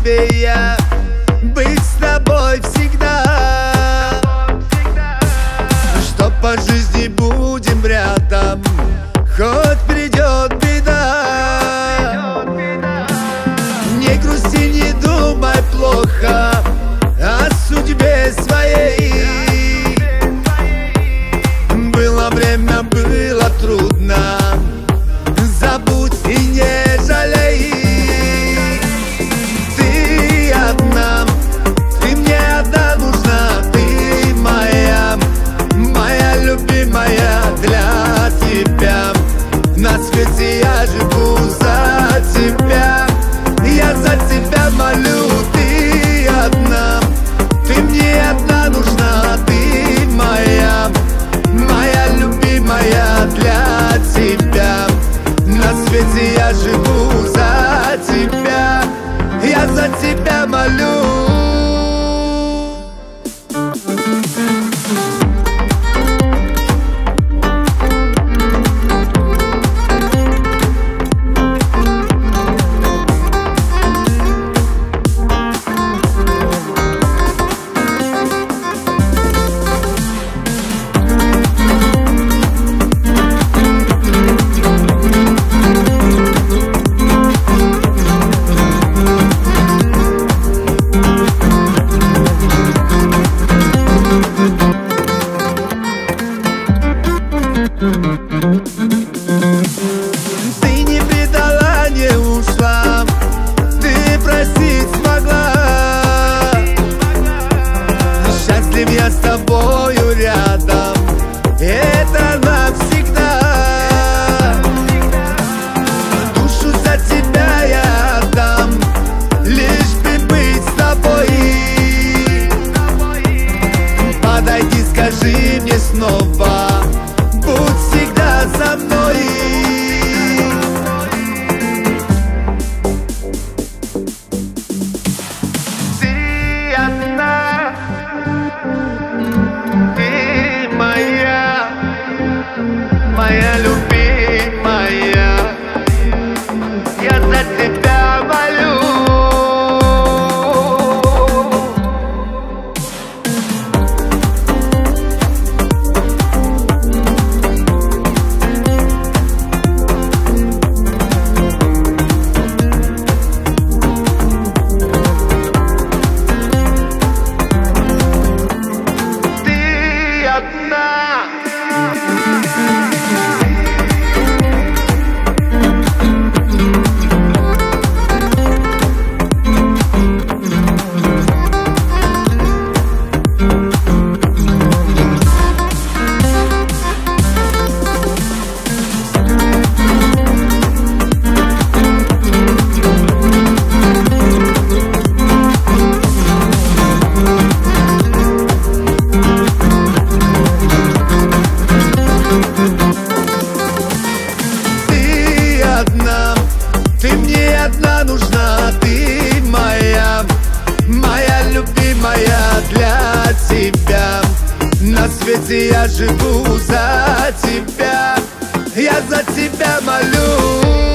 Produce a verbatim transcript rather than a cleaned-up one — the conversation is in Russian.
я быть с тобой всегда, что по жизни будем рядом, хоть придет беда. Не грусти, не думай плохо о судьбе своей. Было время, было трудно, забудь и не жалей. Ты одна, ты мне одна нужна, ты моя, моя любимая. Для тебя на свете я живу, за тебя, я за тебя молю. Ты одна, ты мне одна нужна, ты моя, моя любимая. Для тебя на свете я живу, за тебя, я за тебя молю. Ты не предала, не ушла, ты простить смогла. Счастлив я с тобою рядом, это навсегда. Душу за тебя я отдам, лишь бы быть с тобой. Подойди, скажи мне снова, будь всегда со мной. Ты одна, ты моя, моя любимая. Я за тебя молю. Ты мне одна нужна, ты моя, моя любимая. Для тебя на свете я живу, за тебя, я за тебя молю.